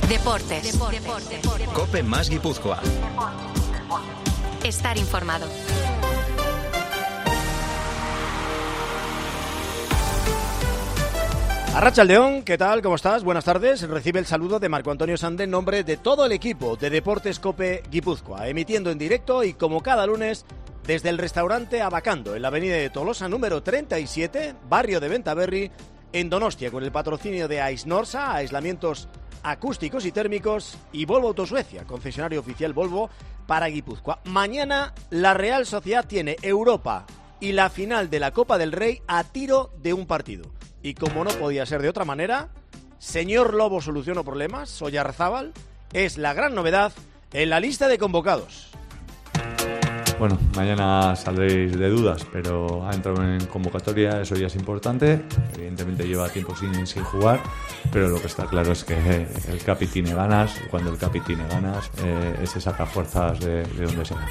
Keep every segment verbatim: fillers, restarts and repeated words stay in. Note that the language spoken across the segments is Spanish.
Deportes. Deportes. Deportes. COPE más Guipúzcoa. Estar informado. Arratsaldeón, ¿qué tal? ¿Cómo estás? Buenas tardes. Recibe el saludo de Marco Antonio Sande en nombre de todo el equipo de Deportes COPE Guipúzcoa, emitiendo en directo y como cada lunes desde el restaurante Abacando, en la avenida de Tolosa número treinta y siete, barrio de Bentaberri, en Donostia, con el patrocinio de Aisnorsa, aislamientos acústicos y térmicos, y Volvo Autosuecia, concesionario oficial Volvo para Guipúzcoa. Mañana la Real Sociedad tiene Europa y la final de la Copa del Rey a tiro de un partido. Y como no podía ser de otra manera, señor Lobo Soluciono Problemas, Oyarzábal, es la gran novedad en la lista de convocados. Bueno, mañana saldréis de dudas, pero ha entrado en convocatoria, eso ya es importante. Evidentemente lleva tiempo sin, sin jugar, pero lo que está claro es que el Capi tiene ganas, y cuando el Capi tiene ganas, eh, ese saca fuerzas de, de donde sea.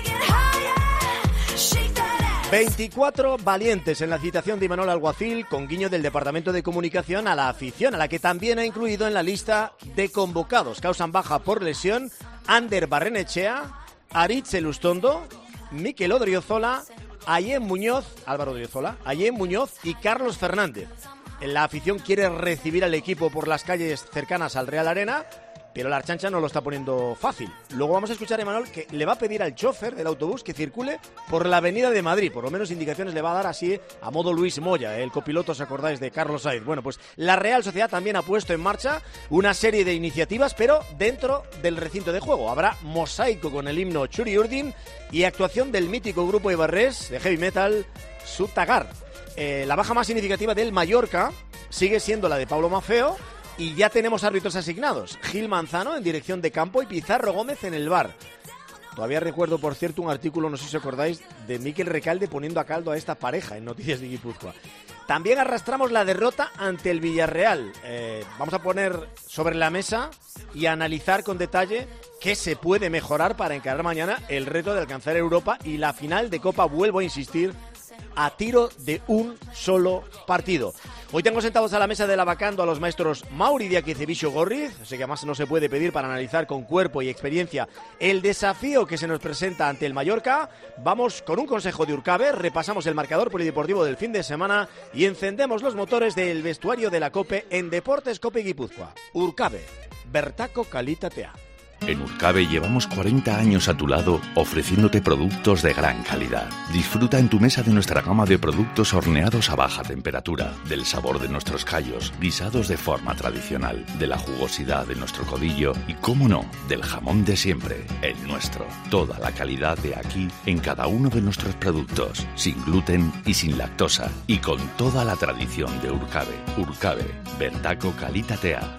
veinticuatro valientes en la citación de Imanol Alguacil, con guiño del Departamento de Comunicación a la afición, a la que también ha incluido en la lista de convocados. Causan baja por lesión Ander Barrenechea, Aritz Elustondo, Mikel Odriozola, Ayem Muñoz, Álvaro Odriozola, Ayem Muñoz y Carlos Fernández. La afición quiere recibir al equipo por las calles cercanas al Real Arena, pero la Archancha no lo está poniendo fácil. Luego vamos a escuchar a Imanol, que le va a pedir al chofer del autobús que circule por la avenida de Madrid. Por lo menos indicaciones le va a dar así a modo Luis Moya, el copiloto, ¿os acordáis de Carlos Sainz? Bueno, pues la Real Sociedad también ha puesto en marcha una serie de iniciativas, pero dentro del recinto de juego. Habrá mosaico con el himno Churi Urdin y actuación del mítico grupo ibarrés de heavy metal Sutagar. Eh, la baja más significativa del Mallorca sigue siendo la de Pablo Maffeo, y ya tenemos árbitros asignados. Gil Manzano en dirección de campo y Pizarro Gómez en el V A R. Todavía recuerdo, por cierto, un artículo, no sé si os acordáis, de Miquel Recalde poniendo a caldo a esta pareja en Noticias de Guipúzcoa. También arrastramos la derrota ante el Villarreal. Eh, vamos a poner sobre la mesa y analizar con detalle qué se puede mejorar para encarar mañana el reto de alcanzar Europa y la final de Copa, vuelvo a insistir, a tiro de un solo partido. Hoy tengo sentados a la mesa del Abacando a los maestros Mauri Diaquicevicho Gorriz, sé que además no se puede pedir para analizar con cuerpo y experiencia el desafío que se nos presenta ante el Mallorca. Vamos con un consejo de Urcabe, repasamos el marcador polideportivo del fin de semana y encendemos los motores del vestuario de la COPE en Deportes COPE Guipúzcoa. Urcabe, bertako kalitatea. En Urcabe llevamos cuarenta años a tu lado ofreciéndote productos de gran calidad. Disfruta en tu mesa de nuestra gama de productos horneados a baja temperatura, del sabor de nuestros callos, guisados de forma tradicional, de la jugosidad de nuestro codillo y, cómo no, del jamón de siempre, el nuestro. Toda la calidad de aquí en cada uno de nuestros productos, sin gluten y sin lactosa, y con toda la tradición de Urcabe. Urcabe, bertako kalitatea.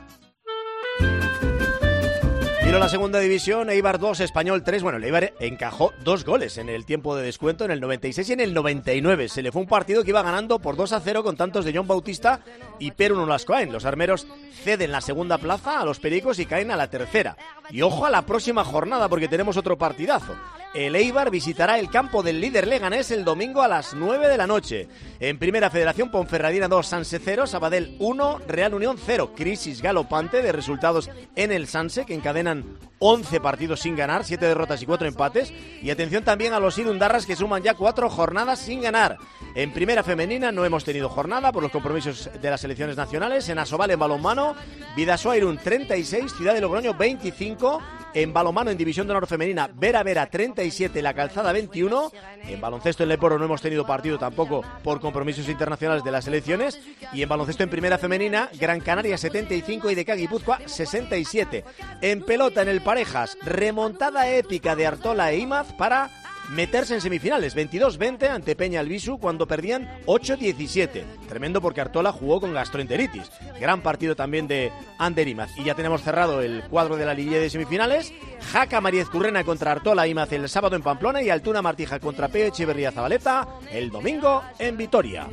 Miro la segunda división, Eibar dos, Español tres. Bueno, el Eibar encajó dos goles en el tiempo de descuento, en el noventa y seis y en el noventa y nueve. Se le fue un partido que iba ganando por dos a cero con tantos de John Bautista y Perú Nolascoain. Los armeros ceden la segunda plaza a los pericos y caen a la tercera. Y ojo a la próxima jornada porque tenemos otro partidazo. El Eibar visitará el campo del líder leganés el domingo a las nueve de la noche. En Primera Federación, Ponferradina dos, Sanse cero, Sabadell uno, Real Unión cero. Crisis galopante de resultados en el Sanse, que encadenan once partidos sin ganar, siete derrotas y cuatro empates. Y atención también a los irundarras, que suman ya cuatro jornadas sin ganar. En Primera Femenina no hemos tenido jornada por los compromisos de las selecciones nacionales. En Asobal, en balonmano, Bidasoa Irún treinta y seis, Ciudad de Logroño veinticinco. En balonmano, en División de Honor Femenina, Vera Vera treinta y siete, La Calzada veintiuno. En baloncesto en Leporo no hemos tenido partido tampoco por compromisos internacionales de las selecciones. Y en baloncesto en Primera Femenina, Gran Canaria setenta y cinco y D K Guipúzcoa sesenta y siete. En pelota, en el Parejas, remontada épica de Artola e Imaz para meterse en semifinales, veintidós veinte ante Peña Albisu cuando perdían ocho diecisiete. Tremendo porque Artola jugó con gastroenteritis. Gran partido también de Ander Imaz. Y ya tenemos cerrado el cuadro de la liguilla de semifinales. Jaca Mariez Currena contra Artola Imaz el sábado en Pamplona y Altuna Martija contra Peo Echeverría Zabaleta el domingo en Vitoria.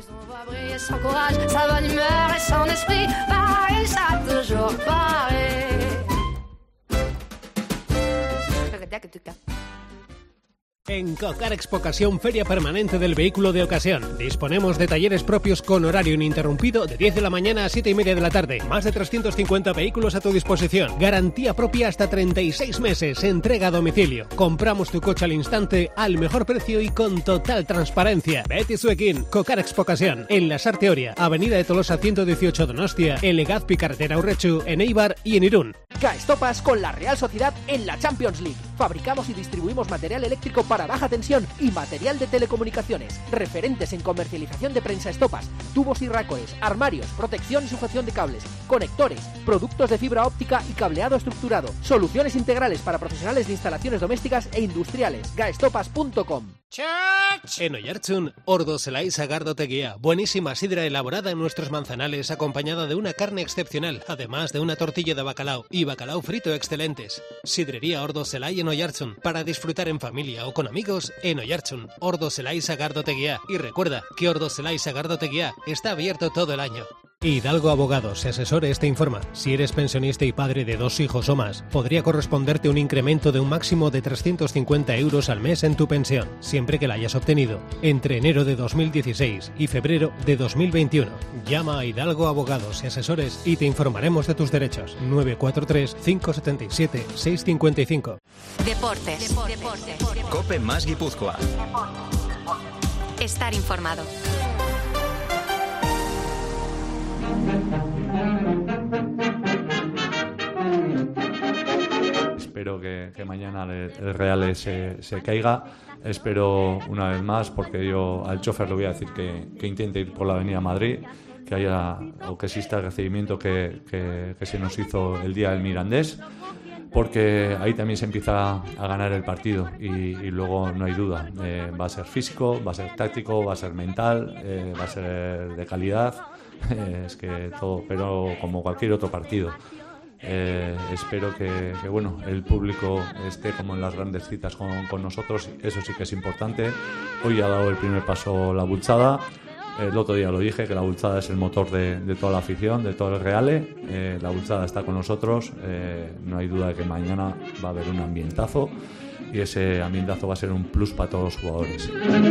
En Cocar Expocasión, feria permanente del vehículo de ocasión. Disponemos de talleres propios con horario ininterrumpido de diez de la mañana a siete y media de la tarde. Más de trescientos cincuenta vehículos a tu disposición. Garantía propia hasta treinta y seis meses. Entrega a domicilio. Compramos tu coche al instante, al mejor precio y con total transparencia. Betty Suekin, Cocar Expocasión. En La Sarteoria, Avenida de Tolosa ciento dieciocho Donostia, en Legazpi Carretera Urrechu, en Eibar y en Irún. Gaestopas con la Real Sociedad en la Champions League. Fabricamos y distribuimos material eléctrico para baja tensión y material de telecomunicaciones. Referentes en comercialización de prensa estopas, tubos y racores, armarios, protección y sujeción de cables, conectores, productos de fibra óptica y cableado estructurado. Soluciones integrales para profesionales de instalaciones domésticas e industriales. gaestopas punto com. En Oiartzun, Ordo Zelai Sagardo Teguía. Buenísima sidra elaborada en nuestros manzanales, acompañada de una carne excepcional, además de una tortilla de bacalao y bacalao frito excelentes. Sidrería Ordo Zelai en Oiartzun, para disfrutar en familia o con amigos en Oiartzun, Ordo Zelai Sagardo Teguía. Y recuerda que Ordo Zelai Sagardo Teguía está abierto todo el año. Hidalgo Abogados, se asesores te informa. Si eres pensionista y padre de dos hijos o más, podría corresponderte un incremento de un máximo de trescientos cincuenta euros al mes en tu pensión, siempre que la hayas obtenido entre enero de dos mil dieciséis y febrero de dos mil veintiuno. Llama a Hidalgo Abogados y asesores y te informaremos de tus derechos. nueve cuatro tres, cinco siete siete, seis cinco cinco. Deportes. Deportes. Cope más Guipúzcoa. Estar informado. Espero que, que mañana el, el Real se, se caiga. Espero una vez más, porque yo al chofer le voy a decir que, que intente ir por la avenida Madrid, que haya o que exista el recibimiento que, que, que se nos hizo el día del Mirandés, porque ahí también se empieza a ganar el partido y, y luego no hay duda, eh, va a ser físico, va a ser táctico, va a ser mental, eh, va a ser de calidad, eh, es que todo, pero como cualquier otro partido. Eh, espero que, que bueno, el público esté como en las grandes citas con, con nosotros, eso sí que es importante. Hoy ha dado el primer paso la Bultzada. El otro día lo dije, que la Bultzada es el motor de, de toda la afición, de todo el Reale. Eh, la Bultzada está con nosotros, eh, no hay duda de que mañana va a haber un ambientazo y ese ambientazo va a ser un plus para todos los jugadores.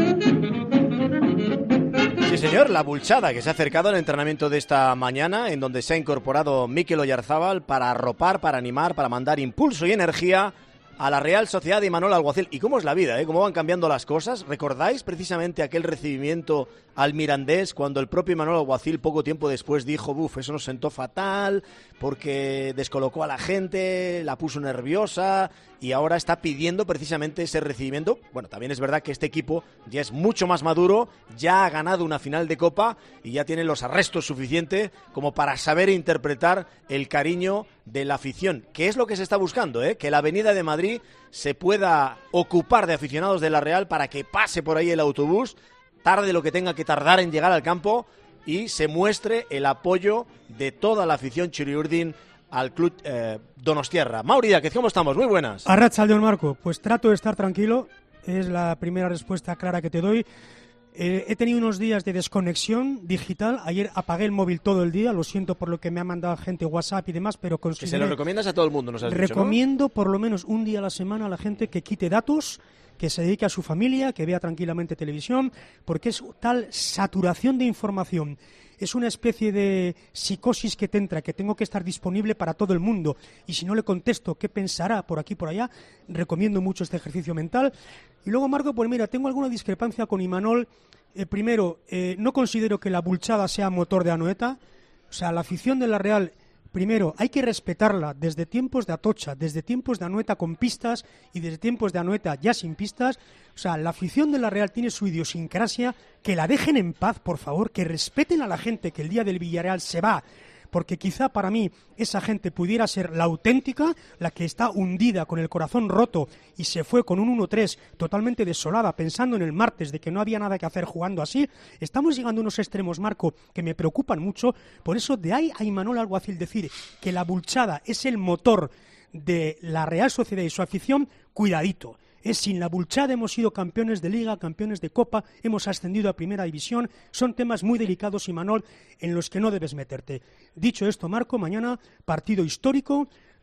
Sí, señor, la Bultzada, que se ha acercado al entrenamiento de esta mañana, en donde se ha incorporado Mikel Oyarzábal para arropar, para animar, para mandar impulso y energía a la Real Sociedad de Imanol Alguacil. ¿Y cómo es la vida, eh? ¿Cómo van cambiando las cosas? ¿Recordáis precisamente aquel recibimiento al Mirandés cuando el propio Imanol Alguacil poco tiempo después dijo, buf, eso nos sentó fatal porque descolocó a la gente, la puso nerviosa y ahora está pidiendo precisamente ese recibimiento? Bueno, también es verdad que este equipo ya es mucho más maduro, ya ha ganado una final de Copa y ya tiene los arrestos suficientes como para saber interpretar el cariño de la afición, que es lo que se está buscando, ¿eh? Que la Avenida de Madrid se pueda ocupar de aficionados de la Real para que pase por ahí el autobús, tarde lo que tenga que tardar en llegar al campo, y se muestre el apoyo de toda la afición churiurdin al club eh, donostiarra. Mauri Díaz, ¿cómo estamos? Muy buenas. Arratsaldeon, Marco. Pues trato de estar tranquilo, es la primera respuesta clara que te doy. Eh, he tenido unos días de desconexión digital. Ayer apagué el móvil todo el día. Lo siento por lo que me ha mandado gente WhatsApp y demás, pero consideré... Que se lo recomiendas a todo el mundo, nos has Recomiendo dicho, ¿no? por lo menos un día a la semana a la gente que quite datos, que se dedique a su familia, que vea tranquilamente televisión, porque es tal saturación de información. Es una especie de psicosis que te entra, que tengo que estar disponible para todo el mundo. Y si no le contesto qué pensará por aquí por allá, recomiendo mucho este ejercicio mental. Y luego, Marco, pues mira, tengo alguna discrepancia con Imanol. Eh, primero, eh, no considero que la Bultzada sea motor de Anoeta. O sea, la afición de la Real, primero, hay que respetarla desde tiempos de Atocha, desde tiempos de Anoeta con pistas y desde tiempos de Anoeta ya sin pistas. O sea, la afición de la Real tiene su idiosincrasia, que la dejen en paz, por favor, que respeten a la gente que el día del Villarreal se va, porque quizá para mí esa gente pudiera ser la auténtica, la que está hundida con el corazón roto y se fue con un uno tres totalmente desolada, pensando en el martes de que no había nada que hacer jugando así. Estamos llegando a unos extremos, Marco, que me preocupan mucho. Por eso de ahí a Imanol Alguacil decir que la Bultzada es el motor de la Real Sociedad y su afición, cuidadito. Es sin la Bultzada hemos sido campeones de Liga, campeones de Copa, hemos ascendido a Primera División. Son temas muy delicados, Imanol, en los que no debes meterte. Dicho esto, Marco, mañana partido histórico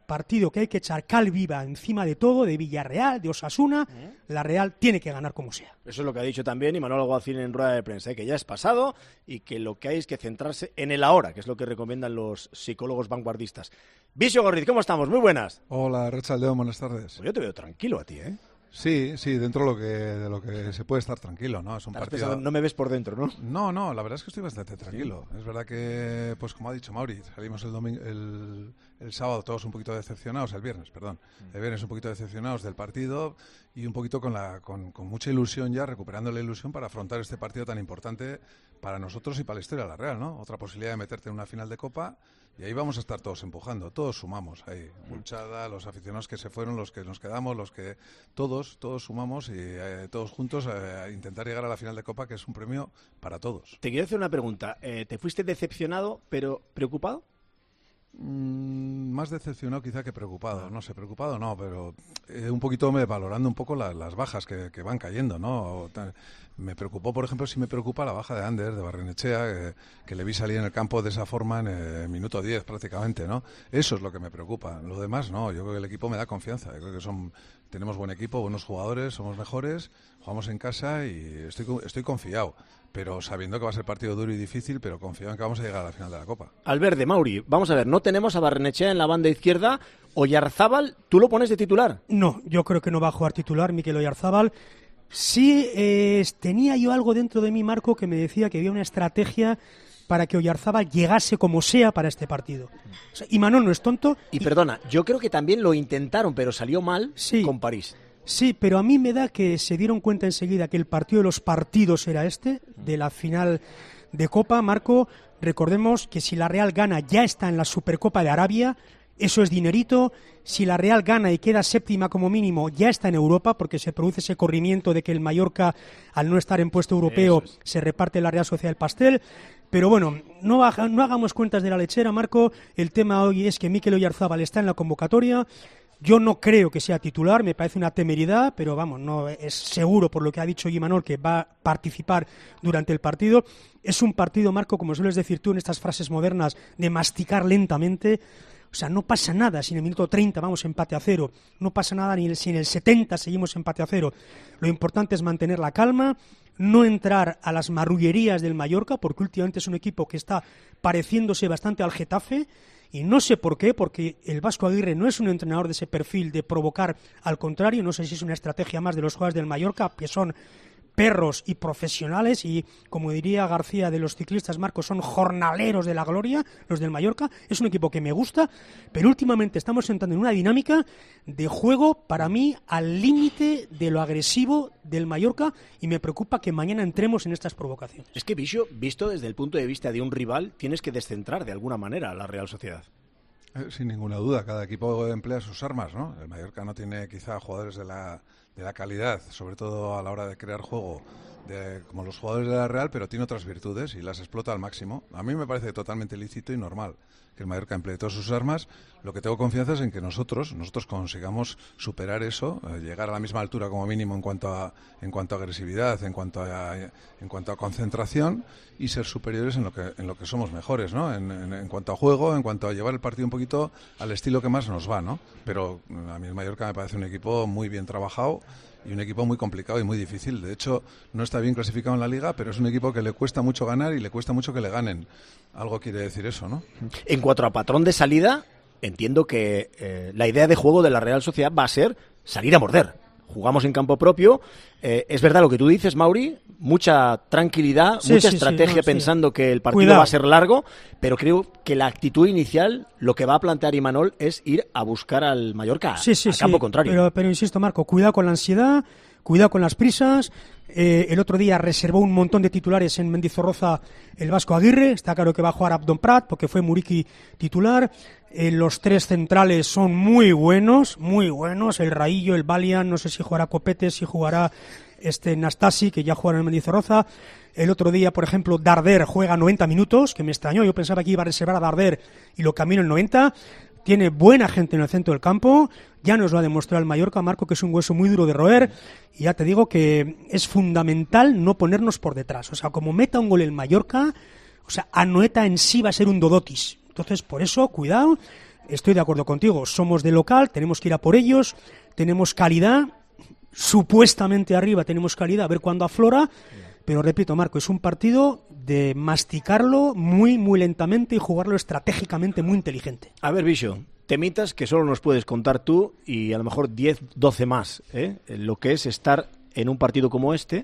partido que hay que echar cal viva encima de todo, de Villarreal, de Osasuna, ¿Eh? La Real tiene que ganar como sea. Eso es lo que ha dicho también Imanol Alguacil en rueda de prensa, ¿eh? Que ya es pasado y que lo que hay es que centrarse en el ahora, que es lo que recomiendan los psicólogos vanguardistas. Visio Gorriz, ¿cómo estamos? Muy buenas. Hola, Rachaldeón, buenas tardes. Pues yo te veo tranquilo a ti, ¿eh? Sí, sí, dentro de lo que, de lo que se puede estar tranquilo, ¿no? Es un partido... Pensando, no me ves por dentro, ¿no? No, no, la verdad es que estoy bastante tranquilo. Sí. Es verdad que, pues como ha dicho Mauri, salimos el domingo, el, el sábado todos un poquito decepcionados, el viernes, perdón, el viernes un poquito decepcionados del partido y un poquito con, la, con, con mucha ilusión ya, recuperando la ilusión para afrontar este partido tan importante para nosotros y para la historia de la Real, ¿no? Otra posibilidad de meterte en una final de Copa. Y ahí vamos a estar todos empujando, todos sumamos ahí. Mulchada, los aficionados que se fueron, los que nos quedamos, los que... Todos, todos sumamos y eh, todos juntos eh, a intentar llegar a la final de Copa, que es un premio para todos. Te quiero hacer una pregunta. Eh, ¿Te fuiste decepcionado, pero preocupado? Mm, más decepcionado quizá que preocupado, no sé, preocupado no, pero eh, un poquito me valorando un poco la, las bajas que, que van cayendo, ¿no? O, me preocupó, por ejemplo, si me preocupa la baja de Ander, de Barrenechea, eh, que le vi salir en el campo de esa forma en el eh, minuto diez prácticamente, ¿no? Eso es lo que me preocupa. Lo demás, no, yo creo que el equipo me da confianza. Yo creo que son, tenemos buen equipo, buenos jugadores, somos mejores, jugamos en casa y estoy, estoy confiado. Pero sabiendo que va a ser partido duro y difícil, pero confiado en que vamos a llegar a la final de la Copa. Alberde, Mauri, vamos a ver, no tenemos a Barrenechea en la banda izquierda. Oyarzábal, ¿tú lo pones de titular? No, yo creo que no va a jugar titular Mikel Oyarzábal. Sí, eh, tenía yo algo dentro de mí, Marco, que me decía que había una estrategia para que Oyarzábal llegase como sea para este partido. O sea, Imanol no es tonto. Y, y perdona, yo creo que también lo intentaron, pero salió mal sí. con París. Sí, pero a mí me da que se dieron cuenta enseguida que el partido de los partidos era este, de la final de Copa. Marco, recordemos que si la Real gana ya está en la Supercopa de Arabia, eso es dinerito. Si la Real gana y queda séptima como mínimo, ya está en Europa, porque se produce ese corrimiento de que el Mallorca, al no estar en puesto europeo, es. se reparte la Real Sociedad del pastel. Pero bueno, no, baja, no hagamos cuentas de la lechera, Marco. El tema hoy es que Mikel Oyarzábal está en la convocatoria. Yo no creo que sea titular, me parece una temeridad, pero vamos, no es seguro por lo que ha dicho Imanol que va a participar durante el partido. Es un partido, Marco, como sueles decir tú en estas frases modernas, de masticar lentamente. O sea, no pasa nada si en el minuto treinta vamos empate a cero, no pasa nada ni si en el setenta seguimos empate a cero. Lo importante es mantener la calma, no entrar a las marrullerías del Mallorca, porque últimamente es un equipo que está pareciéndose bastante al Getafe. Y no sé por qué, porque el Vasco Aguirre no es un entrenador de ese perfil de provocar, al contrario, no sé si es una estrategia más de los jugadores del Mallorca, que son perros y profesionales y, como diría García de los ciclistas, Marcos, son jornaleros de la gloria, los del Mallorca. Es un equipo que me gusta, pero últimamente estamos entrando en una dinámica de juego, para mí, al límite de lo agresivo del Mallorca, y me preocupa que mañana entremos en estas provocaciones. Es que, Visio, visto desde el punto de vista de un rival, tienes que descentrar de alguna manera a la Real Sociedad. Eh, sin ninguna duda, cada equipo emplea sus armas, ¿no? El Mallorca no tiene quizá jugadores de la, de la calidad, sobre todo a la hora de crear juego, de, como los jugadores de la Real, pero tiene otras virtudes y las explota al máximo. A mí me parece totalmente lícito y normal que el Mallorca emplee todas sus armas. Lo que tengo confianza es en que nosotros nosotros consigamos superar eso, eh, llegar a la misma altura como mínimo en cuanto a en cuanto a agresividad, en cuanto a en cuanto a concentración, y ser superiores en lo que en lo que somos mejores, ¿no? En, en, en cuanto a juego, en cuanto a llevar el partido un poquito al estilo que más nos va, ¿no? Pero a mí el Mallorca me parece un equipo muy bien trabajado y un equipo muy complicado y muy difícil. De hecho, no está bien clasificado en la Liga, pero es un equipo que le cuesta mucho ganar y le cuesta mucho que le ganen. Algo quiere decir eso, ¿no? En cuanto a patrón de salida, entiendo que eh, la idea de juego de la Real Sociedad va a ser salir a morder. Jugamos en campo propio. Eh, es verdad lo que tú dices, Mauri, mucha tranquilidad, sí, mucha sí, estrategia sí, no, pensando sí. que el partido Cuidado. va a ser largo, pero creo que la actitud inicial, lo que va a plantear Imanol es ir a buscar al Mallorca sí, sí, al campo sí, contrario. Pero, pero insisto, Marco, cuidado con la ansiedad, cuidado con las prisas. Eh, el otro día reservó un montón de titulares en Mendizorroza el Vasco Aguirre. Está claro que va a jugar Abdon Prat porque fue Muriqui titular. Eh, los tres centrales son muy buenos, muy buenos. El Raillo, el Valian, no sé si jugará Copete, si jugará este Nastasi, que ya jugará en Mendizorroza. El otro día, por ejemplo, Darder juega noventa minutos, que me extrañó. Yo pensaba que iba a reservar a Darder y lo camino en noventa. Tiene buena gente en el centro del campo, ya nos lo ha demostrado el Mallorca, Marco, que es un hueso muy duro de roer, y ya te digo que es fundamental no ponernos por detrás. O sea, como meta un gol el Mallorca, o sea, Anoeta en sí va a ser un Dodotis. Entonces, por eso, cuidado, estoy de acuerdo contigo, somos de local, tenemos que ir a por ellos, tenemos calidad, supuestamente arriba tenemos calidad, a ver cuándo aflora, pero repito, Marco, es un partido de masticarlo muy, muy lentamente y jugarlo estratégicamente muy inteligente. A ver, Bicho, temitas que solo nos puedes contar tú y a lo mejor diez, doce más, ¿eh? Lo que es estar en un partido como este,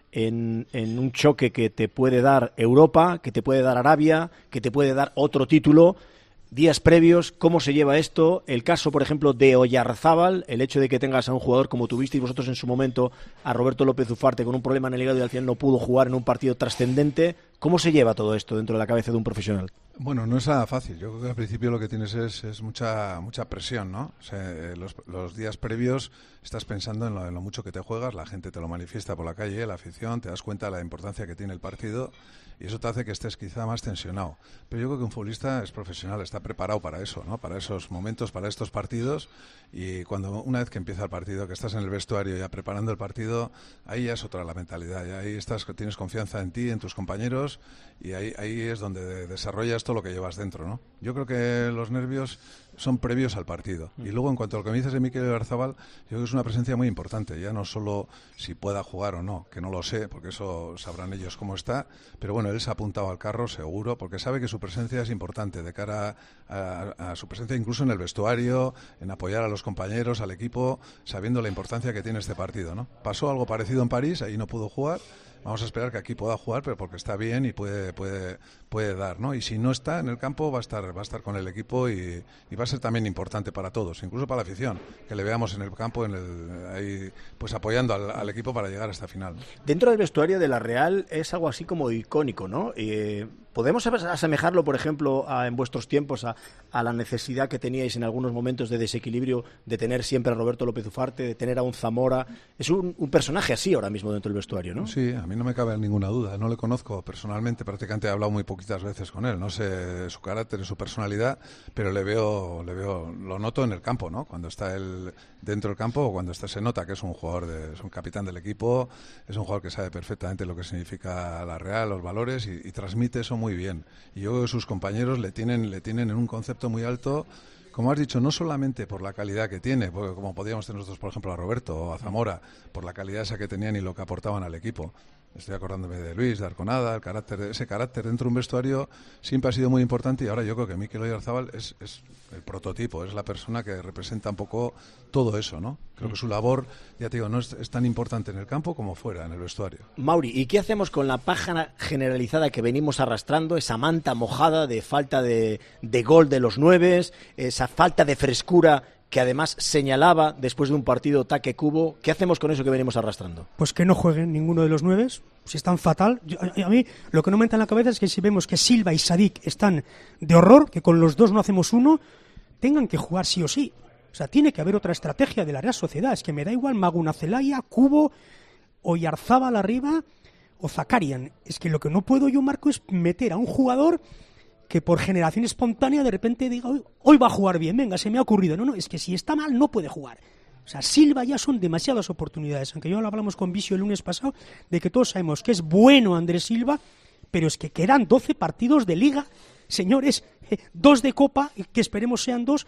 en, en un choque que te puede dar Europa, que te puede dar Arabia, que te puede dar otro título. Días previos, ¿cómo se lleva esto? El caso, por ejemplo, de Oyarzábal, el hecho de que tengas a un jugador como tuvisteis vosotros en su momento, a Roberto López Ufarte, con un problema en el hígado y al final no pudo jugar en un partido trascendente. ¿Cómo se lleva todo esto dentro de la cabeza de un profesional? Bueno, no es nada fácil. Yo creo que al principio lo que tienes es, es mucha mucha presión, ¿no? O sea, los, los días previos estás pensando en lo, en lo mucho que te juegas, la gente te lo manifiesta por la calle, la afición, te das cuenta de la importancia que tiene el partido y eso te hace que estés quizá más tensionado. Pero yo creo que un futbolista es profesional, está preparado para eso, ¿no? Para esos momentos, para estos partidos y cuando una vez que empieza el partido, que estás en el vestuario ya preparando el partido, ahí ya es otra la mentalidad, ya ahí estás, tienes confianza en ti, en tus compañeros y ahí, ahí es donde desarrollas todo lo que llevas dentro, ¿no? Yo creo que los nervios son previos al partido. Y luego, en cuanto a lo que me dices de Mikel Oyarzábal, yo creo que es una presencia muy importante. Ya no solo si pueda jugar o no, que no lo sé, porque eso sabrán ellos cómo está, pero bueno, él se ha apuntado al carro, seguro, porque sabe que su presencia es importante de cara a, a, a su presencia incluso en el vestuario, en apoyar a los compañeros, al equipo, sabiendo la importancia que tiene este partido, ¿no? Pasó algo parecido en París, ahí no pudo jugar. Vamos a esperar que aquí pueda jugar, pero porque está bien y puede puede puede dar, ¿no? Y si no está en el campo va a estar va a estar con el equipo y, y va a ser también importante para todos, incluso para la afición, que le veamos en el campo, en el, ahí pues apoyando al, al equipo para llegar a esta final. Dentro del vestuario de la Real es algo así como icónico, ¿no? Eh, ¿Podemos asemejarlo, por ejemplo, a, en vuestros tiempos a, a la necesidad que teníais en algunos momentos de desequilibrio de tener siempre a Roberto López Ufarte, de tener a un Zamora? Es un, un personaje así ahora mismo dentro del vestuario, ¿no? Sí, a mí no me cabe ninguna duda. No le conozco personalmente, prácticamente he hablado muy poquitas veces con él. No sé su carácter, su personalidad, pero le veo, le veo, lo noto en el campo, ¿no? Cuando está él dentro del campo o cuando está, se nota que es un jugador, de, es un capitán del equipo, es un jugador que sabe perfectamente lo que significa la Real, los valores y, y transmite eso muy bien. Y yo creo que sus compañeros le tienen, le tienen en un concepto muy alto. Como has dicho, no solamente por la calidad que tiene, porque como podíamos tener nosotros, por ejemplo, a Roberto o a Zamora, por la calidad esa que tenían y lo que aportaban al equipo. Estoy acordándome de Luis, de Arconada, el carácter, ese carácter dentro de un vestuario siempre ha sido muy importante y ahora yo creo que Mikel Oyarzábal es, es el prototipo, es la persona que representa un poco todo eso, ¿no? Creo que su labor, ya te digo, no es, es tan importante en el campo como fuera, en el vestuario. Mauri, ¿y qué hacemos con la paja generalizada que venimos arrastrando, esa manta mojada de falta de, de gol de los nueves, esa falta de frescura que además señalaba después de un partido Taque Kubo? ¿Qué hacemos con eso que venimos arrastrando? Pues que no jueguen ninguno de los nueves, si están fatal. Yo, a, a mí lo que no me entra en la cabeza es que si vemos que Silva y Sadik están de horror, que con los dos no hacemos uno, tengan que jugar sí o sí. O sea, tiene que haber otra estrategia de la Real Sociedad. Es que me da igual Maguna Celaya, Kubo, Oyarzábal arriba o Zakarian. Es que lo que no puedo yo, Marco, es meter a un jugador que por generación espontánea de repente diga, hoy, hoy va a jugar bien, venga, se me ha ocurrido. No, no, es que si está mal no puede jugar. O sea, Silva ya son demasiadas oportunidades, aunque yo lo hablamos con Visio el lunes pasado, de que todos sabemos que es bueno Andrés Silva, pero es que quedan doce partidos de Liga, señores, eh, dos de Copa, que esperemos sean dos,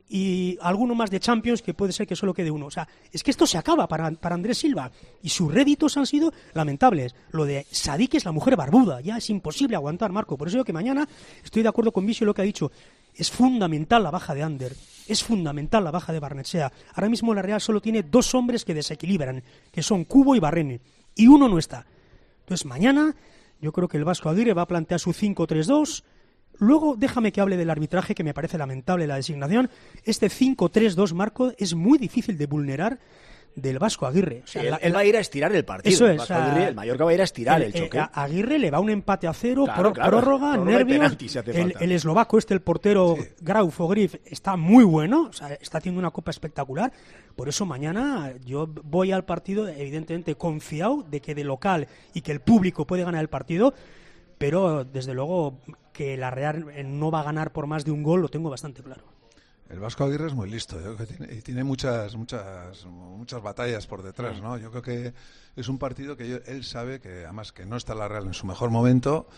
y alguno más de Champions, que puede ser que solo quede uno. O sea, es que esto se acaba para, para Andrés Silva, y sus réditos han sido lamentables. Lo de Sadik es la mujer barbuda, ya es imposible aguantar, Marco. Por eso digo que mañana estoy de acuerdo con Visio lo que ha dicho. Es fundamental la baja de Ander, es fundamental la baja de Barnechea. Ahora mismo la Real solo tiene dos hombres que desequilibran, que son Kubo y Barrene, y uno no está. Entonces mañana yo creo que el Vasco Aguirre va a plantear su cinco tres dos. Luego déjame que hable del arbitraje, que me parece lamentable la designación. Este cinco tres dos, Marco, es muy difícil de vulnerar del Vasco Aguirre. O sea, sí, él, la, él va a ir a estirar el partido. Eso es, el, Vasco Aguirre, el Mallorca va a ir a estirar el, el choque. Eh, a Aguirre le va un empate a cero, claro, pro, claro. prórroga, prórroga nervios. Penalti, si hace el, falta. el eslovaco este, el portero sí. Grauf o Grif, está muy bueno, o sea, está haciendo una copa espectacular. Por eso mañana yo voy al partido evidentemente confiado de que de local y que el público puede ganar el partido, pero desde luego que la Real no va a ganar por más de un gol lo tengo bastante claro. El Vasco Aguirre es muy listo, yo creo que tiene, y tiene muchas muchas muchas batallas por detrás, ¿no? Yo creo que es un partido que yo, él sabe que además que no está la Real en su mejor momento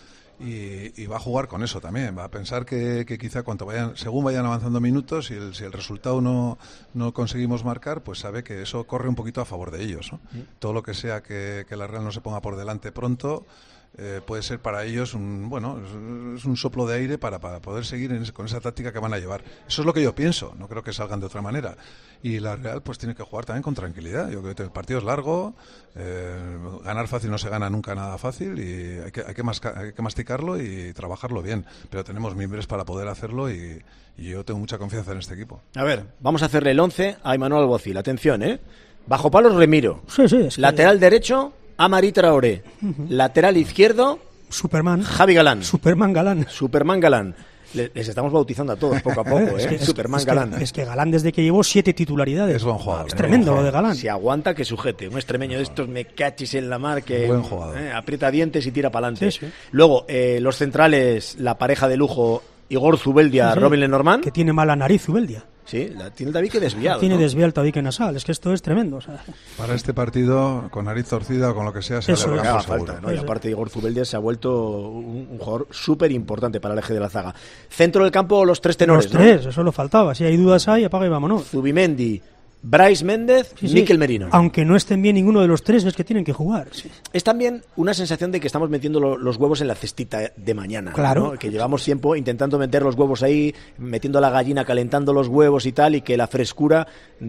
Y, y va a jugar con eso también, va a pensar que, que quizá cuanto vayan, según vayan avanzando minutos, si el, si el resultado no, no conseguimos marcar, pues sabe que eso corre un poquito a favor de ellos, ¿no? Mm. Todo lo que sea que, que la Real no se ponga por delante pronto, eh, puede ser para ellos un, bueno, es, es un soplo de aire para, para poder seguir en ese, con esa táctica que van a llevar. Eso es lo que yo pienso, no creo que salgan de otra manera. Y la Real pues tiene que jugar también con tranquilidad. Yo creo que el partido es largo, eh, ganar fácil no se gana nunca nada fácil y hay que, hay que, masca, hay que masticarlo y trabajarlo bien. Pero tenemos mimbres para poder hacerlo y, y yo tengo mucha confianza en este equipo. A ver, vamos a hacerle el once a Imanol Alguacil. Atención, ¿eh? Bajo palos Remiro. Sí, sí, es que... Lateral derecho, Amari Traoré. Uh-huh. Lateral izquierdo, Superman. Javi Galán. Superman Galán. Superman Galán. Les estamos bautizando a todos poco a poco, ¿eh? Es que, Superman es, Galán. Es que, es que Galán desde que llevó siete titularidades. Es buen jugador. Es tremendo lo de Galán. Si aguanta, que sujete. Un extremeño de estos me cachis en la mar que buen jugador. Eh, aprieta dientes y tira para adelante. Sí, sí. Luego, eh, los centrales, la pareja de lujo, Igor Zubeldia, sí, sí. Robin Lenormand. Que tiene mala nariz Zubeldia. Sí, la tiene el tabique desviado. Tiene ¿no? desviado el tabique nasal. Es que esto es tremendo. O sea. Para este partido, con nariz torcida o con lo que sea, se Eso le haga falta, ¿no? Y aparte, Igor Zubeldia se ha vuelto un, un jugador súper importante para el eje de la zaga. Centro del campo, los tres tenores. Los tres, ¿no? eso lo faltaba. Si hay dudas ahí, apaga y vámonos. Zubimendi, Brais Méndez, sí, sí. Mikel Merino. Aunque no estén bien ninguno de los tres, es que tienen que jugar. Sí. Es también una sensación de que estamos metiendo lo, los huevos en la cestita de mañana. Claro. ¿no? Que llevamos tiempo intentando meter los huevos ahí, metiendo la gallina, calentando los huevos y tal, y que la frescura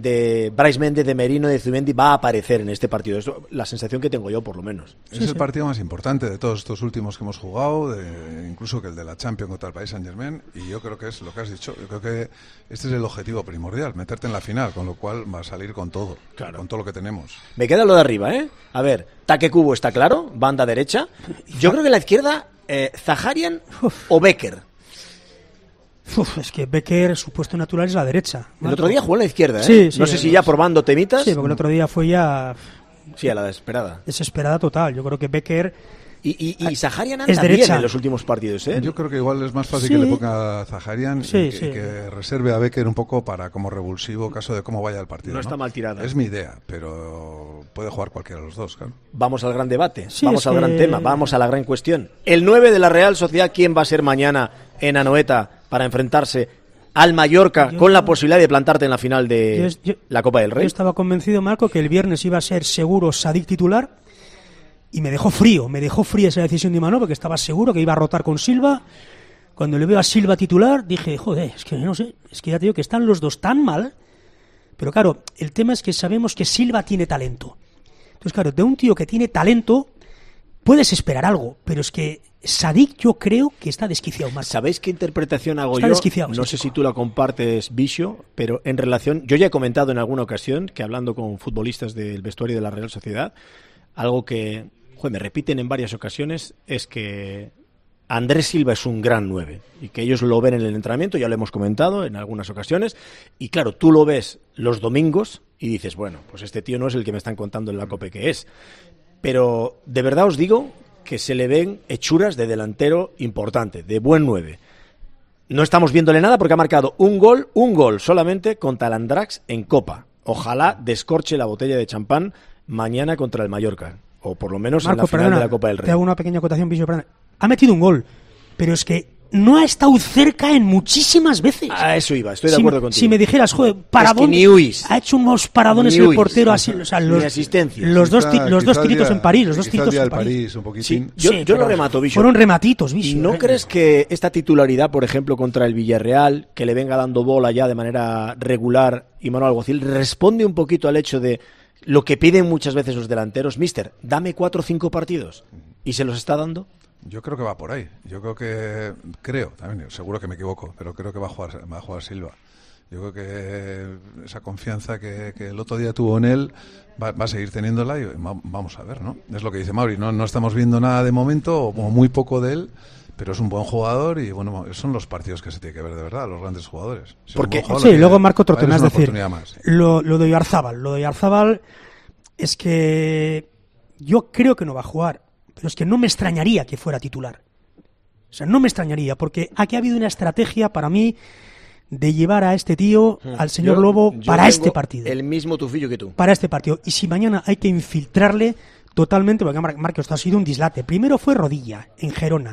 de Brais Méndez, de Merino y de Zubimendi va a aparecer en este partido. Es la sensación que tengo yo, por lo menos. Es sí, el sí. partido más importante de todos estos últimos que hemos jugado, de, incluso que el de la Champions contra el Paris Saint-Germain, y yo creo que es lo que has dicho. Yo creo que este es el objetivo primordial, meterte en la final, con lo cual va a salir con todo. Claro. Con todo lo que tenemos. Me queda lo de arriba, ¿eh? A ver, Take Kubo está claro, banda derecha. Yo creo que la izquierda, eh, Zaharian Uf. o Becker. Uf, es que Becker, su puesto natural es la derecha. El Marco. Otro día jugó en la izquierda, ¿eh? Sí, sí, no sé si ya probando temitas. Sí, porque el otro día fue ya... Sí, a la desesperada. Desesperada total. Yo creo que Becker... Y, y, y Zaharian anda bien en los últimos partidos, ¿eh? Yo creo que igual es más fácil sí. que le ponga a Zaharian sí, y que, sí. que reserve a Becker un poco para como revulsivo caso de cómo vaya el partido. No, ¿no? está mal tirada. Es mi idea, pero puede jugar cualquiera de los dos, claro. Vamos al gran debate, sí, vamos al que... gran tema, vamos a la gran cuestión. El nueve de la Real Sociedad, ¿quién va a ser mañana en Anoeta para enfrentarse al Mallorca yo... con la posibilidad de plantarte en la final de yo, yo, la Copa del Rey? Yo estaba convencido, Marco, que el viernes iba a ser seguro Sadik titular. Y me dejó frío, me dejó fría esa decisión de Imanol, porque estaba seguro que iba a rotar con Silva. Cuando le veo a Silva titular, dije, joder, es que no sé, es que ya te digo que están los dos tan mal. Pero claro, el tema es que sabemos que Silva tiene talento. Entonces, claro, de un tío que tiene talento, puedes esperar algo, pero es que Sadik yo creo que está desquiciado, Marco. ¿Sabéis qué interpretación hago está yo? Desquiciado, no sé si tú la compartes, Vicio, pero en relación, yo ya he comentado en alguna ocasión que hablando con futbolistas del vestuario de la Real Sociedad, algo que... Joder, me repiten en varias ocasiones, es que Andrés Silva es un gran nueve y que ellos lo ven en el entrenamiento, ya lo hemos comentado en algunas ocasiones, y claro, tú lo ves los domingos y dices, bueno, pues este tío no es el que me están contando en la COPE que es, pero de verdad os digo que se le ven hechuras de delantero importante, de buen nueve. No estamos viéndole nada porque ha marcado un gol, un gol solamente contra el Andrax en Copa. Ojalá descorche la botella de champán mañana contra el Mallorca. O por lo menos Marco, en la final perdona, de la Copa del Rey. Te hago una pequeña acotación, Vicio, perdona. Ha metido un gol, pero es que no ha estado cerca en muchísimas veces. A eso iba, estoy de si, acuerdo contigo. Si me dijeras, joder, paradón, es que ha hecho unos paradones el portero así, o sea, los, asistencia. los quizá, dos, ti, los dos tiritos día, en París, los dos tiritos en París. París. Un poquitín. Sí, yo, sí, yo lo remato, Vicio. Fueron rematitos, Vicio. ¿No eh? crees que esta titularidad, por ejemplo, contra el Villarreal, que le venga dando bola ya de manera regular Imanol Alguacil, responde un poquito al hecho de lo que piden muchas veces los delanteros? Mister, dame cuatro o cinco partidos. ¿Y se los está dando? Yo creo que va por ahí. Yo creo que... Creo, también, seguro que me equivoco, pero creo que va a jugar, va a jugar Silva. Yo creo que esa confianza que, que el otro día tuvo en él va, va a seguir teniéndola y vamos a ver, ¿no? Es lo que dice Mauri, no, no estamos viendo nada de momento, o muy poco de él, pero es un buen jugador y bueno, son los partidos que se tiene que ver de verdad, los grandes jugadores. Si Porque sí, tiene, luego Marco Tortona, es decir, más. lo, lo de Oyarzábal, lo de Oyarzábal es que yo creo que no va a jugar, pero es que no me extrañaría que fuera titular. O sea, no me extrañaría, porque aquí ha habido una estrategia para mí de llevar a este tío, al señor yo, Lobo, yo para este partido. El mismo tufillo que tú. Para este partido. Y si mañana hay que infiltrarle totalmente, porque Marcos, esto ha sido un dislate. Primero fue rodilla, en Gerona.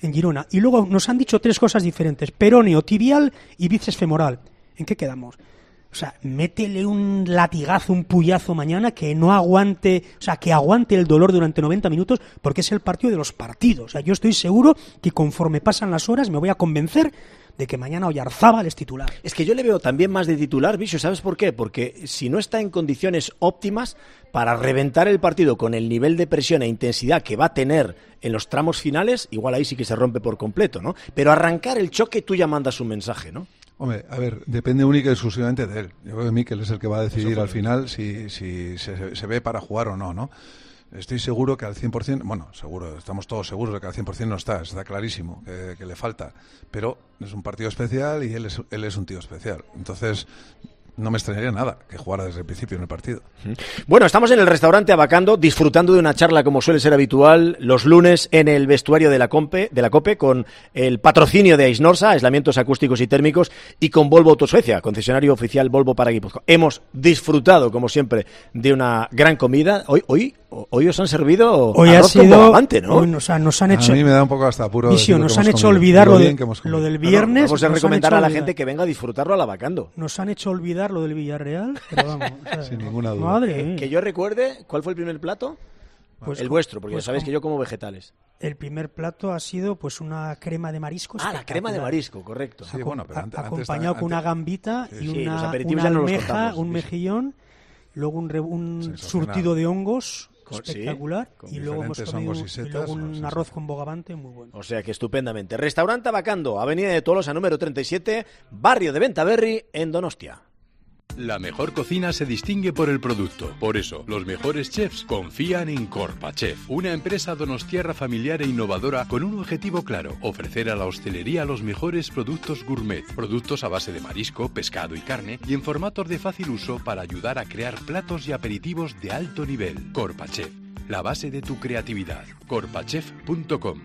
en Girona. Y luego nos han dicho tres cosas diferentes, peroneo, tibial y bíceps femoral. ¿En qué quedamos? O sea, métele un latigazo, un puyazo mañana que no aguante, o sea, que aguante el dolor durante noventa minutos, porque es el partido de los partidos. O sea, yo estoy seguro que conforme pasan las horas me voy a convencer de que mañana Oyarzábal es titular. Es que yo le veo también más de titular, Viso, ¿sabes por qué? Porque si no está en condiciones óptimas para reventar el partido con el nivel de presión e intensidad que va a tener en los tramos finales, igual ahí sí que se rompe por completo, ¿no? Pero arrancar el choque tú ya mandas un mensaje, ¿no? Hombre, a ver, depende única y exclusivamente de él. Yo creo que Mikel es el que va a decidir al final si, si se, se ve para jugar o no, ¿no? Estoy seguro que al cien por ciento, bueno, seguro, estamos todos seguros de que al cien por ciento no está, está clarísimo que, que le falta, pero es un partido especial y él es, él es un tío especial. Entonces, no me extrañaría nada que jugara desde el principio en el partido. Bueno, estamos en el restaurante Abacando, disfrutando de una charla como suele ser habitual los lunes en el vestuario de la, Compe, de la COPE, con el patrocinio de Aisnorsa, aislamientos acústicos y térmicos, y con Volvo Autosuecia, concesionario oficial Volvo para Guipúzcoa. Hemos disfrutado, como siempre, de una gran comida. Hoy, hoy, hoy os han servido hoy arroz ha sido, con bogavante, ¿no? Hoy nos, han, nos han hecho, a mí me da un poco hasta apuro. Visio, nos han hecho comido, olvidar lo, de, lo, lo del viernes. No, no, vamos a nos recomendar a la olvidar. gente que venga a disfrutarlo al Abacando. Nos han hecho olvidar lo del Villarreal, pero vamos. O sea, sin ninguna duda. Madre Eh, mía. que yo recuerde, ¿cuál fue el primer plato? Pues el con- vuestro, porque pues ya sabéis con- que yo como vegetales. El primer plato ha sido pues una crema de marisco. Ah, la crema de espectacular. marisco, correcto. Sí, bueno, pero A- antes- acompañado antes- con una antes- gambita sí, y sí, los una, aperitivos una ya no los almeja, contamos, un sí, sí. mejillón, luego un, re- un Sensacional. surtido de hongos Con- sí, espectacular con y luego hemos diferentes comido hongos y un- y setas, luego no, un sí, arroz sí. con bogavante muy bueno. O sea que estupendamente. Restaurante Abacando, Avenida de Tolosa número treinta y siete, barrio de Bentaberri, en Donostia. La mejor cocina se distingue por el producto. Por eso, los mejores chefs confían en Corpachef, una empresa donostiarra familiar e innovadora con un objetivo claro: ofrecer a la hostelería los mejores productos gourmet, productos a base de marisco, pescado y carne, y en formatos de fácil uso para ayudar a crear platos y aperitivos de alto nivel. Corpachef, la base de tu creatividad. corpachef punto com.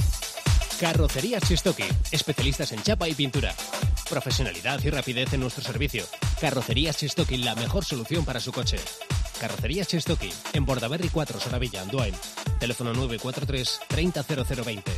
Carrocerías Chistoki, especialistas en chapa y pintura. Profesionalidad y rapidez en nuestro servicio. Carrocerías Chistoki, la mejor solución para su coche. Carrocerías Chistoki, en Bordaberry cuatro, Soravilla, Andoain. Teléfono nueve cuatro tres, treinta cero cero veinte.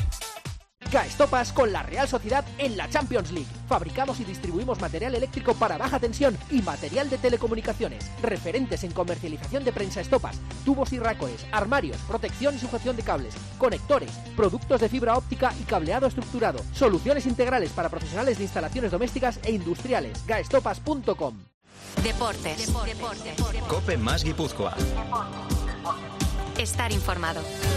Gaestopas con la Real Sociedad en la Champions League. Fabricamos y distribuimos material eléctrico para baja tensión y material de telecomunicaciones. Referentes en comercialización de prensa estopas, tubos y rácores, armarios, protección y sujeción de cables, conectores, productos de fibra óptica y cableado estructurado. Soluciones integrales para profesionales de instalaciones domésticas e industriales. gaestopas punto com. Deportes. Deportes. Cope más Guipúzcoa. Estar informado.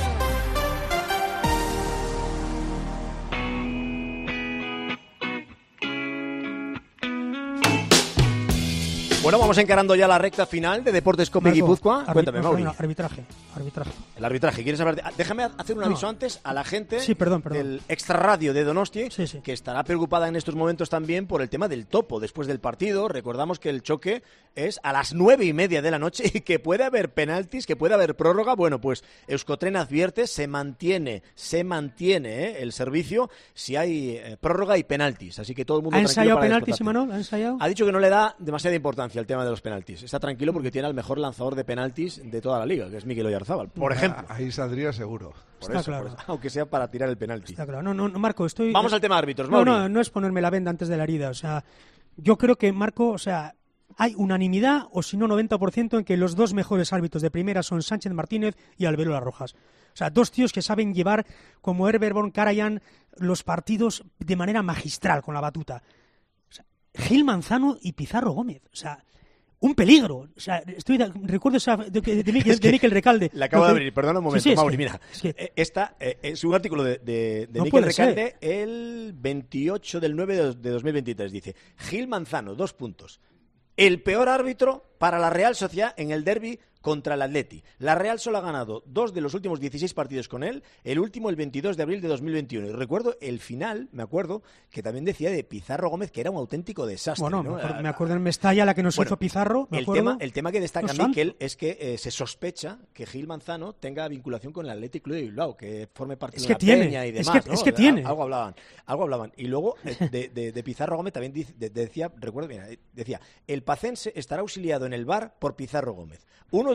Bueno, vamos encarando ya la recta final de Deportes Cope Marco, Guipúzcoa. arbit- Cuéntame, Mauri. no, arbitraje, arbitraje. El arbitraje. ¿Quieres hablar de- ah, Déjame hacer un No. aviso antes a la gente Sí, perdón, perdón. del Extra Radio de Donosti, Sí, sí. que estará preocupada en estos momentos también por el tema del topo después del partido. Recordamos que el choque es a las nueve y media de la noche y que puede haber penaltis, que puede haber prórroga. Bueno, pues Euskotren advierte, se mantiene, se mantiene ¿eh? el servicio si hay eh, prórroga y penaltis. Así que todo el mundo ¿Ha tranquilo ensayado para penaltis, despertarse. Imanol? ¿Ha ensayado? Ha dicho que no le da demasiada importancia al tema de los penaltis. Está tranquilo porque tiene al mejor lanzador de penaltis de toda la liga, que es Mikel Oyarzábal, por ejemplo. Ah, ahí saldría seguro. Por Está eso, claro. por eso. Aunque sea para tirar el penalti. Está claro. No, no, no, Marco, estoy... Vamos al tema de árbitros, No, Mauri. no, no es ponerme la venda antes de la herida. O sea, yo creo que, Marco, o sea, hay unanimidad, o si no noventa por ciento, en que los dos mejores árbitros de primera son Sánchez Martínez y Alberola Rojas. O sea, dos tíos que saben llevar, como Herbert von Karajan, los partidos de manera magistral, con la batuta. O sea, Gil Manzano y Pizarro Gómez. O sea, un peligro. O sea, estoy de- recuerdo esa de, de, de, Miquel- Es que de Miquel Recalde. Le acabo Lo de que- abrir, perdona un momento, Sí, sí, es Mauri, que- mira. es que- Eh, Esta eh, es un artículo de, de, de No Miquel puede ser. Recalde el veintiocho del nueve de, de dos mil veintitrés. Dice, Gil Manzano, dos puntos. El peor árbitro para la Real Sociedad en el derbi contra el Atleti. La Real solo ha ganado dos de los últimos dieciséis partidos con él, el último el veintidós de abril de dos mil veintiuno. Y recuerdo el final, me acuerdo, que también decía de Pizarro Gómez que era un auténtico desastre. Bueno, ¿no? me acuerdo, me acuerdo en Mestalla, la que nos Bueno, hizo Pizarro. Me El acuerdo. tema, el tema que destaca Dios Miquel santo. es que eh, se sospecha que Gil Manzano tenga vinculación con el Athletic Club de Bilbao, que forme parte Es de que una tiene, peña y es demás. que- ¿no? es que tiene. Algo hablaban, algo hablaban. Y luego eh, de, de- de Pizarro Gómez también dice- de- decía, recuerdo, mira, eh, decía, el pacense estará auxiliado en el V A R por Pizarro Gómez. Uno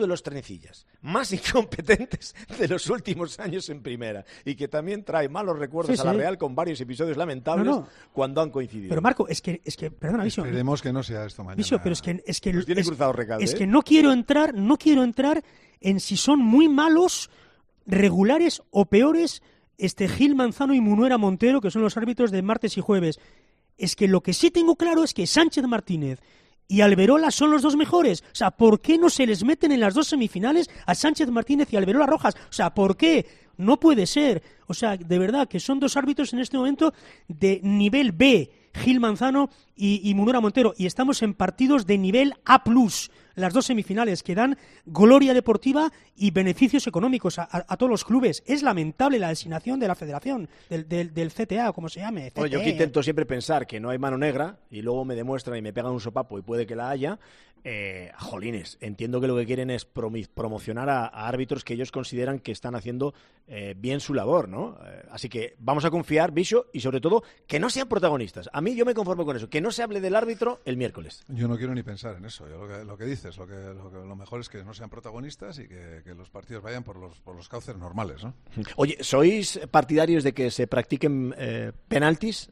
de los trenecillas más incompetentes de los últimos años en primera y que también trae malos recuerdos sí, a la sí. Real con varios episodios lamentables no, no. cuando han coincidido. Pero Marco, es que, es que perdona, Visio. Esperemos que no sea esto mañana. Visio, pero es que, es que, Pues tiene es, cruzado Recalde, es ¿eh? que no quiero entrar, no quiero entrar en si son muy malos, regulares o peores este Gil Manzano y Munuera Montero, que son los árbitros de martes y jueves. Es que lo que sí tengo claro es que Sánchez Martínez y Alberola son los dos mejores. O sea, ¿por qué no se les meten en las dos semifinales a Sánchez Martínez y Alberola Rojas? O sea, ¿por qué? No puede ser. O sea, de verdad, que son dos árbitros en este momento de nivel B, Gil Manzano y, y Munuera Montero. Y estamos en partidos de nivel A plus, las dos semifinales, que dan gloria deportiva y beneficios económicos a, a, a todos los clubes. Es lamentable la designación de la federación, del, del, del C T A, o como se llame. C T E. Bueno, yo que intento siempre pensar que no hay mano negra y luego me demuestran y me pegan un sopapo y puede que la haya. Eh, jolines, entiendo que lo que quieren es promi- promocionar a, a árbitros que ellos consideran que están haciendo eh, bien su labor, ¿no? Eh, así que vamos a confiar, Bicho, y sobre todo que no sean protagonistas. A mí yo me conformo con eso, que no se hable del árbitro el miércoles. Yo no quiero ni pensar en eso. Yo lo, que, lo que dices, lo que, lo que lo mejor es que no sean protagonistas y que, que los partidos vayan por los, por los cauces normales, ¿no? Oye, ¿sois partidarios de que se practiquen eh, penaltis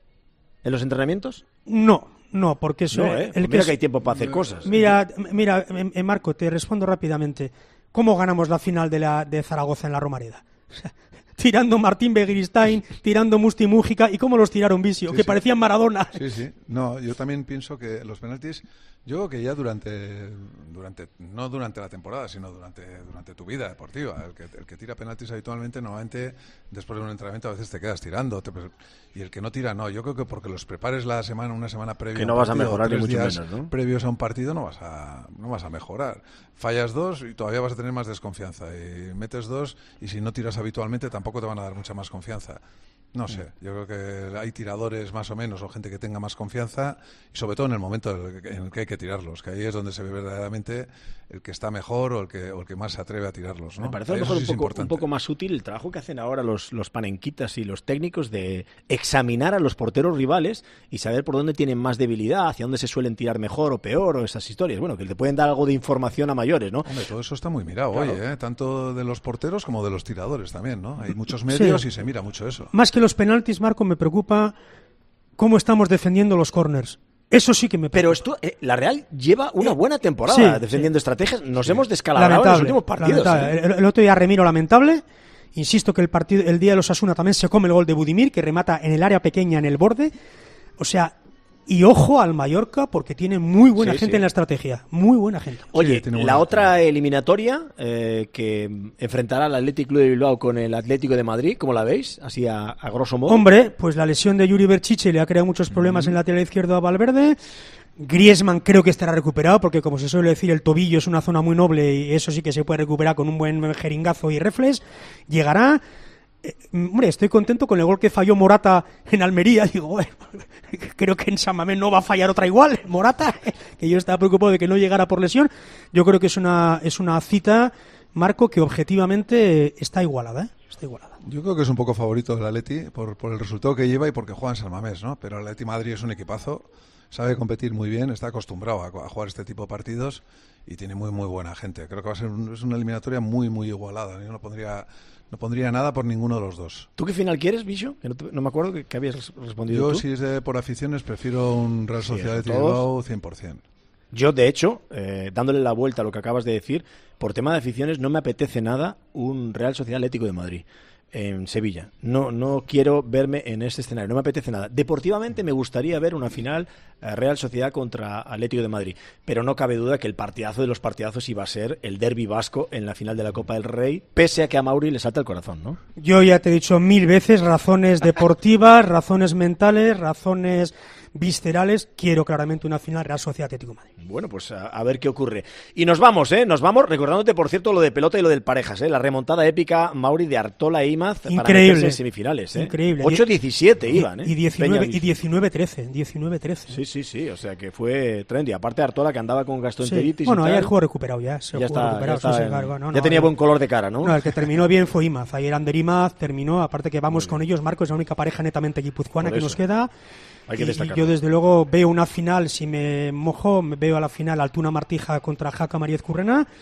en los entrenamientos? No. No, porque eso... No, ¿eh? el Pues mira que, es, que hay tiempo para hacer cosas. Mira, mira eh, Marco, te respondo rápidamente. ¿Cómo ganamos la final de, la, de Zaragoza en la Romareda? O sea, tirando Martín Begiristain, tirando Musti Mújica, ¿y cómo los tiraron, Visio? Sí, que sí. parecían Maradona. Sí, sí. No, yo también pienso que los penaltis, yo creo que ya durante, durante no durante la temporada, sino durante, durante tu vida deportiva, el que, el que tira penaltis habitualmente, normalmente después de un entrenamiento a veces te quedas tirando, te, y el que no tira, no. Yo creo que porque los prepares la semana, una semana previa que no a un vas partido, a mejorar tres ni mucho días menos, ¿no? previos a un partido, no vas a, no vas a mejorar. Fallas dos y todavía vas a tener más desconfianza, y metes dos y si no tiras habitualmente tampoco te van a dar mucha más confianza. No sé, yo creo que hay tiradores más o menos o gente que tenga más confianza y sobre todo en el momento en el que hay que tirarlos, que ahí es donde se ve verdaderamente el que está mejor o el que, o el que más se atreve a tirarlos, ¿no? Me parece a lo Eso mejor sí un, es poco, un poco más útil el trabajo que hacen ahora los, los panenquitas y los técnicos de examinar a los porteros rivales y saber por dónde tienen más debilidad, hacia dónde se suelen tirar mejor o peor o esas historias. Bueno, que te pueden dar algo de información a mayores, ¿no? Hombre, todo eso está muy mirado Claro. hoy, ¿eh? Tanto de los porteros como de los tiradores también, ¿no? Hay muchos medios Sí. y se mira mucho eso. Más que los penaltis, Marco, me preocupa cómo estamos defendiendo los corners. Eso sí que me preocupa. Pero esto, eh, la Real lleva una buena temporada Sí, defendiendo sí. estrategias. Nos Sí. hemos descalabrado en los últimos partidos. lamentable. ¿eh? El, el otro día Remiro lamentable. Insisto que el partido, el día de los Asuna también se come el gol de Budimir, que remata en el área pequeña, en el borde. O sea, y ojo al Mallorca, porque tiene muy buena Sí, gente sí. en la estrategia. Muy buena gente. Oye, Sí, tiene la buena otra eliminatoria eh, que enfrentará al Athletic Club de Bilbao con el Atlético de Madrid, ¿cómo la veis? Así a, a grosso modo. Hombre, pues la lesión de Yuri Berchiche le ha creado muchos problemas en la lateral izquierdo a Valverde. Griezmann creo que estará recuperado, porque como se suele decir, el tobillo es una zona muy noble y eso sí que se puede recuperar con un buen jeringazo y reflex. Llegará. Eh, hombre, estoy contento con el gol que falló Morata en Almería. Digo, bueno, creo que en San Mamés no va a fallar otra igual. Morata, que yo estaba preocupado de que no llegara por lesión. Yo creo que es una, es una cita, Marco, que objetivamente está igualada, ¿eh? Está igualada. Yo creo que es un poco favorito del Atleti por, por el resultado que lleva y porque juega en San Mamés, ¿no? Pero el Atleti Madrid es un equipazo, sabe competir muy bien, está acostumbrado a, a jugar este tipo de partidos y tiene muy muy buena gente. Creo que va a ser un, es una eliminatoria muy muy igualada. Yo no pondría no pondría nada por ninguno de los dos. ¿Tú qué final quieres, Bicho? Que no, te- no me acuerdo que, que habías respondido Yo tú. si es de, por aficiones prefiero un Real Sí, Sociedad eso de todos. Bilbao cien por ciento. Yo, de hecho, eh, dándole la vuelta a lo que acabas de decir, por tema de aficiones no me apetece nada un Real Sociedad Atlético de Madrid en Sevilla. No, no quiero verme en ese escenario, no me apetece nada. Deportivamente me gustaría ver una final eh, Real Sociedad contra Atlético de Madrid, pero no cabe duda que el partidazo de los partidazos iba a ser el derbi vasco en la final de la Copa del Rey, pese a que a Mauri le salta el corazón, ¿no? Yo ya te he dicho mil veces, razones deportivas, razones mentales, razones viscerales. Quiero claramente una final Real Sociedad Atlético de Madrid. Bueno, pues a, a ver qué ocurre. Y nos vamos, ¿eh? Nos vamos recordándote, por cierto, lo de pelota y lo del parejas, ¿eh? La remontada épica Mauri de Artola e Imaz para Increíble. meterse en semifinales, ¿eh? Increíble. ocho diecisiete Y- iban, ¿eh? Y diecinueve Peña- y diecinueve trece, diecinueve trece. Sí, sí, sí, o sea que fue trendy. Aparte de Artola, que andaba con Sí. gastroenteritis Bueno, y ahí tal. el juego recuperado ya. Se ya jugó está, ya, recuperado, está sí, sí, en- claro, no, ya no, tenía no. buen color de cara, ¿no? No, el que terminó bien fue Imaz. Ayer Ander Imaz terminó, aparte que vamos con ellos, Marco, es la única pareja netamente guipuzcoana Por que eso. nos queda. Hay que Y- y destacarlo. yo desde luego veo una final, si me mojo, me veo a la final Altuna Martija contra Jaca María Currena.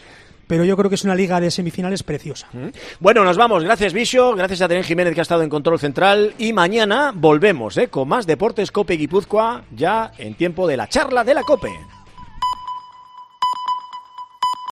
pero yo creo que es una liga de semifinales preciosa. Bueno, nos vamos. Gracias, Visio. Gracias a Terén Jiménez, que ha estado en control central. Y mañana volvemos ¿eh? con más Deportes COPE Guipúzcoa, ya en tiempo de la charla de la COPE.